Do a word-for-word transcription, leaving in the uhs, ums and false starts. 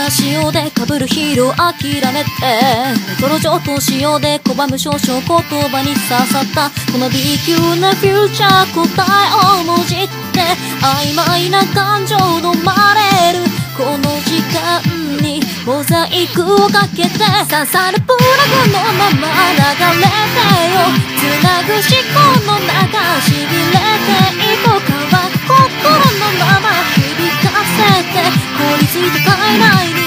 潮で被るヒーロー諦めてレトロ上等仕様で拒む少々言葉に刺さったこの B 級なフューチャー答えをもじって曖昧な感情飲まれるこの時間にモザイクをかけて刺さるプラグのまま流れてよ繋ぐ思考の中しびれていこうかは心のまま響かせて凍りついた体内に